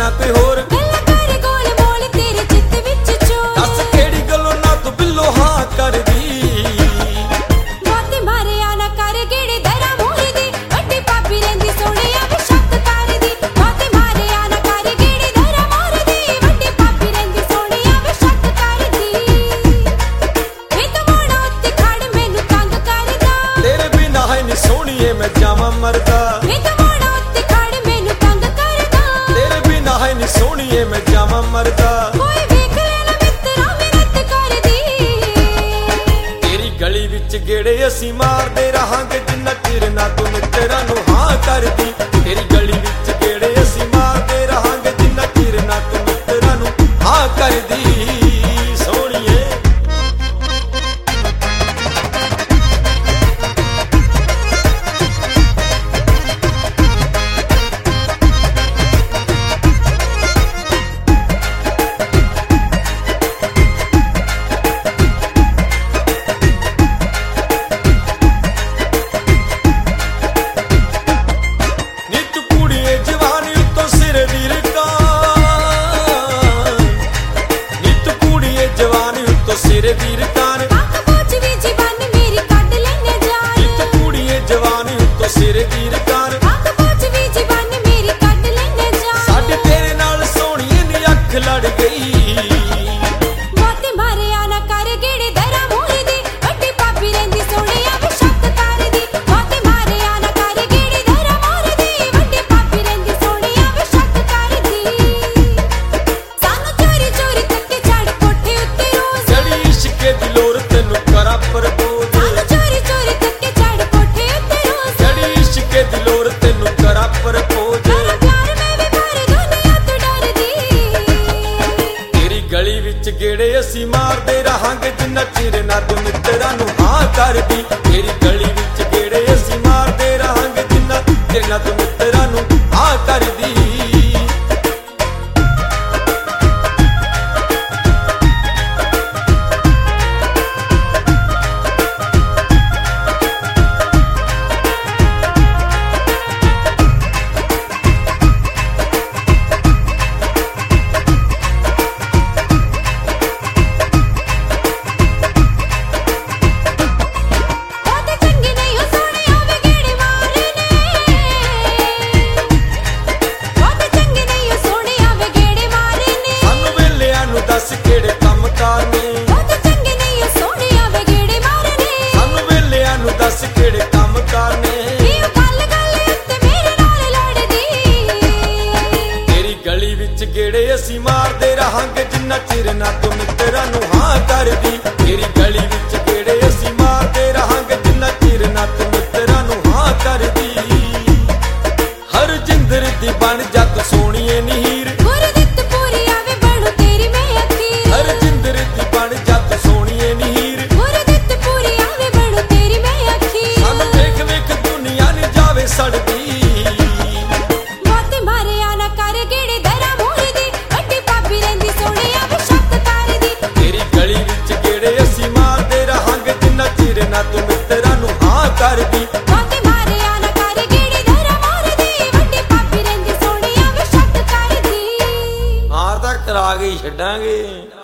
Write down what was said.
कोई होर गल्लां कर गोल मोल तेरे चित्त विच चोर दस केड़ी गल्लों ना तू बिल्लो हाँ कर दी मौत मारिया ना कर गेड़े दरा मोर दी वड्डी पापी रहिंदी सोहणिया वे शक कर दी मौत मारिया ना कर गेड़े दरा मोर दी वड्डी पापी रहिंदी सोहणिया वे शक कर दी वे तू मोड़ उत्ते खड़ मैनू तंग करदा तेरे बिना है नी सोहणीए मैं जावां मरदा वे तू मोड़ उत्ते खड़ मैनू तंग करदा तेरे बिना है नी सोहणीए मैं जावां मरदा कोई वेख लेना मित्रा मिन्नत करदी तेरी गली विच गेड़े असीं मारदे रहांगे जिन्ना चिर ना तू मित्तरां नूं हाँ करदी तेरी गली विच गेड़े असीं मारदे रहांगे जिन्ना चिर ना तू मित्तरां नूं हाँ करदी सोहणीए सिरे वीर कान आख पोच वी जीवन मेरी कट लेने जान नित कुड़िए जवानी उत्तों सिरे वीर कान आख पोच वी जीवन मेरी कट लेने जान साडे तेरे नाल सोहणीए नी अख लड़ गई मौत मारिया ना कर गेड़े दरा मोर दी वड्डी पापी रहिंदी सोहणिया वे शक कर दी मौत मारिया ना कर गेड़े दरा मोर दी वड्डी पापी रहिंदी सोहणिया वे शक कर दी सानू चोरी चोरी तक्के चढ़ कोठे उत्ते रोज जड़ी इश्के दी लोर तैनूं करा प्रपोज सानू चोरी चोरी तक्के चढ़ कोठे उत्ते रोज जड़ी इश्के दी लोर तैनूं करा प्रपोज तेरा प्यार में भी पर दुनिया तो डरदी तेरी गली विच गेड़े असीं मारदे रहांगे जिन्ना चिर ना तू मित्तरां नूं हाँ करदी तेरी गली विच गेड़े असीं मारदे रहांगे जिन्ना चिर ना तू मित्तरां नूं हाँ करदी बहुत चंगे नहीं हो सोहणिया वे गेड़े मारने बहुत चंगे नहीं हो सोहणिया वे गेड़े मारने सानू वेलिਆਂ ਨੂੰ ਦੱਸ ਕਿਹੜੇ ਕੰਮ ਕਰਨੇ बहुत चंगे नहीं हो सोहणिया वे गेड़े मारने सानू वेलिਆਂ ਨੂੰ ਦੱਸ ਕਿਹੜੇ ਕੰਮ ਕਰਨੇ ਇਹ ਗੱਲ ਗੱਲ ਉੱਤੇ ਮੇਰੇ ਨਾਲ ਲੜਦੀ ਤੇਰੀ ਗਲੀ ਵਿੱਚ ਗੇੜੇ ਅਸੀਂ ਮਾਰਦੇ ਰਹਾਂਗੇ ਜਿੰਨਾ ਚਿਰ ਨਾ ਤੂੰ ਮਿੱਤਰਾਂ ਨੂੰ ਹਾਂ ਕਰਦੀ ਤੇਰੀ ਗਲੀ ਵਿੱਚ ਗੇੜੇ ਅਸੀਂ ਮਾਰਦੇ ਰਹਾਂਗੇ ਜਿੰਨਾ ਚਿਰ ਨਾ ਤੂੰ ਮਿੱਤਰਾਂ ਨੂੰ ਹਾਂ ਕਰਦੀ ਹਰ ਜਿੰਦਰ ਦੀ ਬਣ ਜਾ ਤੂੰ ਸੋਹਣੀਏ ਨੀ ਹੀਰ ਗੁਰਦਿੱਤ ਪੂਰੀ ਆਵੇ ਬਣੂ ਤੇਰੀ ਮੈਂ ਅਖੀਰ ਹਰ ਜਿੰਦਰ ਦੀ ਬਣ ਜਾ ਤੂੰ ਸੋਹਣੀਏ ਨੀ ਹੀਰ ਗੁਰਦਿੱਤ ਪੂਰੀ ਆਵੇ ਬਣੂ ਤੇਰੀ ਮੈਂ ਅਖੀਰ ਸਾਨੂੰ ਵੇਖ ਵੇਖ ਦੁਨੀਆ ਨੀ ਜਾਵੇ ਸੜਦੀ ਮੌਤ ਮਾਰਿਆ ਨਾ ਕਰ ਗੇੜੇ ਦਰਾ ਮੋਰ ਦੀ ਵੱਡੀ ਪਾਪੀ ਰਹਿੰਦੀ ਸੋਹਣਿਆ ਵੇ ਸ਼ੱਕ ਕਰਦੀ ਤੇਰੀ ਗਲੀ ਵਿੱਚ ਗੇੜੇ ਅਸੀਂ ਮਾਰਦੇ ਰਹਾਂਗੇ ਜਿੰਨਾ ਚਿਰ ਨਾ ਤੂੰ ਮਿੱਤਰਾਂ ਨੂੰ ਹਾਂ ਕਰਦੀ ਮੌਤ ਮਾਰਿਆ ਨਾ ਕਰ ਗੇੜੇ ਦਰਾ ਮੋਰ ਦੀ ਵੱਡੀ ਪਾਪੀ ਰਹਿੰਦੀ ਸੋਹਣਿਆ ਵੇ ਸ਼ੱਕ ਕਰਦੀ ਹਾਰ ਤਾਂ ਕਰਾ ਕੇ ਹੀ ਛੱਡਾਂਗੇ।